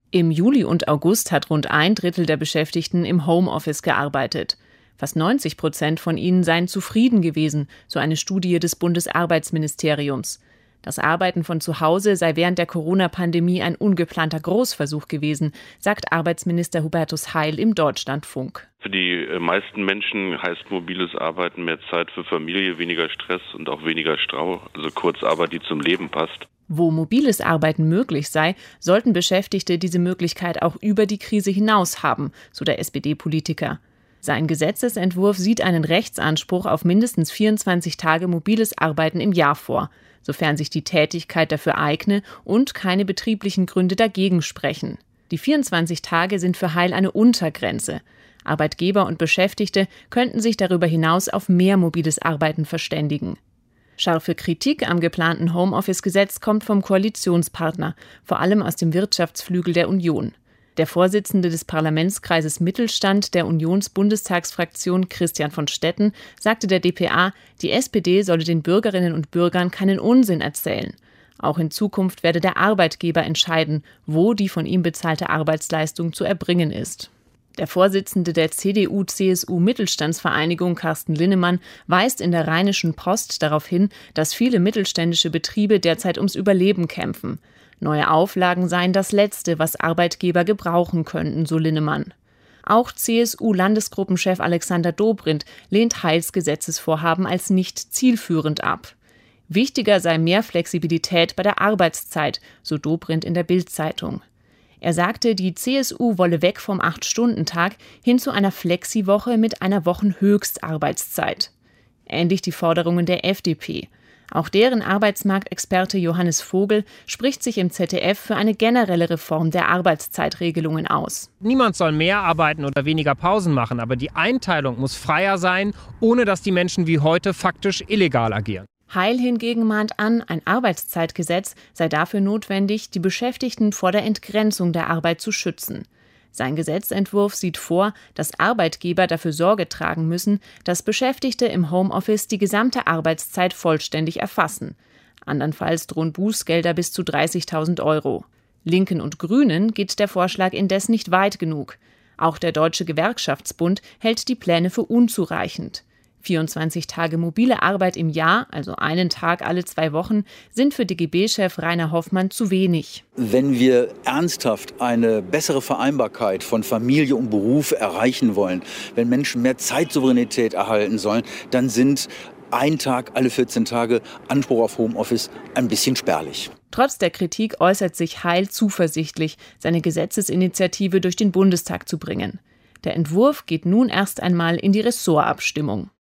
Im Juli und August hat rund 1/3 der Beschäftigten im Homeoffice gearbeitet. Fast 90% von ihnen seien zufrieden gewesen, so eine Studie des Bundesarbeitsministeriums. Das Arbeiten von zu Hause sei während der Corona-Pandemie ein ungeplanter Großversuch gewesen, sagt Arbeitsminister Hubertus Heil im Deutschlandfunk. Für die meisten Menschen heißt mobiles Arbeiten mehr Zeit für Familie, weniger Stress und auch weniger Stau, also Kurzarbeit, die zum Leben passt. Wo mobiles Arbeiten möglich sei, sollten Beschäftigte diese Möglichkeit auch über die Krise hinaus haben, so der SPD-Politiker. Sein Gesetzesentwurf sieht einen Rechtsanspruch auf mindestens 24 Tage mobiles Arbeiten im Jahr vor, sofern sich die Tätigkeit dafür eigne und keine betrieblichen Gründe dagegen sprechen. Die 24 Tage sind für Heil eine Untergrenze. Arbeitgeber und Beschäftigte könnten sich darüber hinaus auf mehr mobiles Arbeiten verständigen. Scharfe Kritik am geplanten Homeoffice-Gesetz kommt vom Koalitionspartner, vor allem aus dem Wirtschaftsflügel der Union. Der Vorsitzende des Parlamentskreises Mittelstand der Unionsbundestagsfraktion Christian von Stetten sagte der dpa, die SPD solle den Bürgerinnen und Bürgern keinen Unsinn erzählen. Auch in Zukunft werde der Arbeitgeber entscheiden, wo die von ihm bezahlte Arbeitsleistung zu erbringen ist. Der Vorsitzende der CDU-CSU-Mittelstandsvereinigung Carsten Linnemann weist in der Rheinischen Post darauf hin, dass viele mittelständische Betriebe derzeit ums Überleben kämpfen. Neue Auflagen seien das Letzte, was Arbeitgeber gebrauchen könnten, so Linnemann. Auch CSU-Landesgruppenchef Alexander Dobrindt lehnt Heils Gesetzesvorhaben als nicht zielführend ab. Wichtiger sei mehr Flexibilität bei der Arbeitszeit, so Dobrindt in der Bild-Zeitung. Er sagte, die CSU wolle weg vom 8-Stunden-Tag hin zu einer Flexiwoche mit einer Wochenhöchstarbeitszeit. Ähnlich die Forderungen der FDP. Auch deren Arbeitsmarktexperte Johannes Vogel spricht sich im ZDF für eine generelle Reform der Arbeitszeitregelungen aus. Niemand soll mehr arbeiten oder weniger Pausen machen, aber die Einteilung muss freier sein, ohne dass die Menschen wie heute faktisch illegal agieren. Heil hingegen mahnt an, ein Arbeitszeitgesetz sei dafür notwendig, die Beschäftigten vor der Entgrenzung der Arbeit zu schützen. Sein Gesetzentwurf sieht vor, dass Arbeitgeber dafür Sorge tragen müssen, dass Beschäftigte im Homeoffice die gesamte Arbeitszeit vollständig erfassen. Andernfalls drohen Bußgelder bis zu 30.000 €. Linken und Grünen geht der Vorschlag indes nicht weit genug. Auch der Deutsche Gewerkschaftsbund hält die Pläne für unzureichend. 24 Tage mobile Arbeit im Jahr, also einen Tag alle 2 Wochen, sind für DGB-Chef Rainer Hoffmann zu wenig. Wenn wir ernsthaft eine bessere Vereinbarkeit von Familie und Beruf erreichen wollen, wenn Menschen mehr Zeitsouveränität erhalten sollen, dann sind ein Tag alle 14 Tage Anspruch auf Homeoffice ein bisschen spärlich. Trotz der Kritik äußert sich Heil zuversichtlich, seine Gesetzesinitiative durch den Bundestag zu bringen. Der Entwurf geht nun erst einmal in die Ressortabstimmung.